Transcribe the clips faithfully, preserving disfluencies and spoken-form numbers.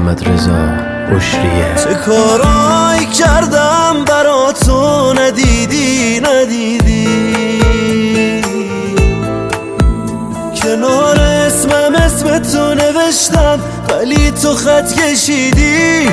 محمد رضا بشریه. چه کارایی کردم برا تو ندیدی ندیدی، کنار اسمم اسم تو نوشتم ولی تو خط کشیدی.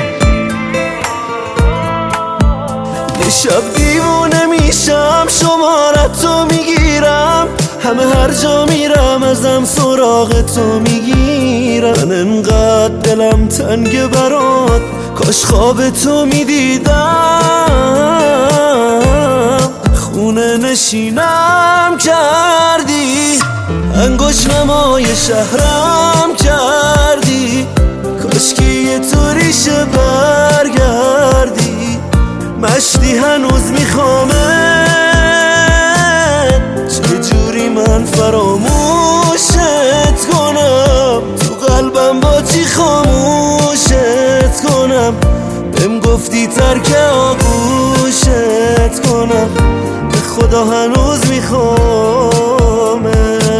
یه شب دیوونه میشم شمارتو میگیرم، همه هر جا میرم ازم سراغ تو میگیرم. من انقدر دلم تنگ برات کاش خواب تو میدیدم. خونه نشینم کردی، انگوش نمای شهرم کردی، کاش که یه طوریشه برگردی. مشتی هنوز میخوامه، چجوری من فراموشت کنم، تو قلبم با چی خاموشت کنم. بهم گفتی ترک آغوشت کنم، به خدا هنوز میخوامه.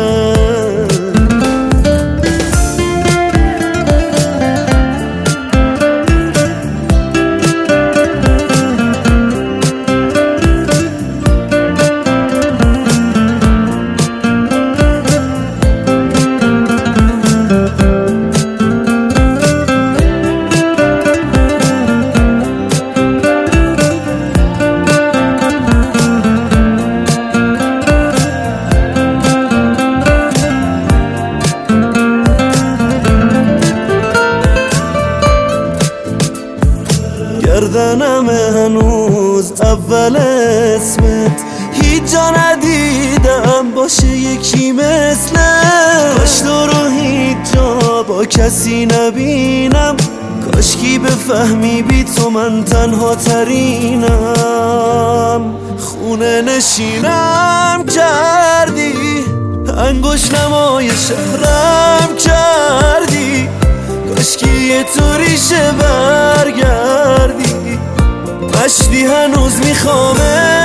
گردنم هنوز اول اسمت، هیچ جا ندیدم باشه یکی مثلت. کاش تو رو هیچ جا با کسی نبینم، کاش کی بفهمی بی تو من تنها ترینم. خونه نشینم کردی، انگوش نمای شهرم کردی، کاش که یه طوریشه برگردی. مشتی هنوز میخوامه،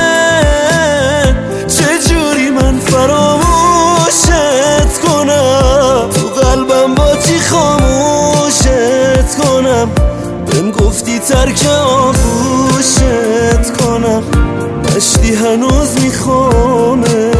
چجوری من فراموشت کنم، تو قلبم با چی خاموشت کنم. بهم گفتی ترک آغوشت کنم، مشتی هنوز میخوامه.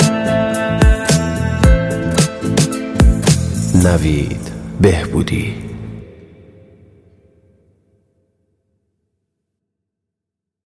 نوید بهبودی.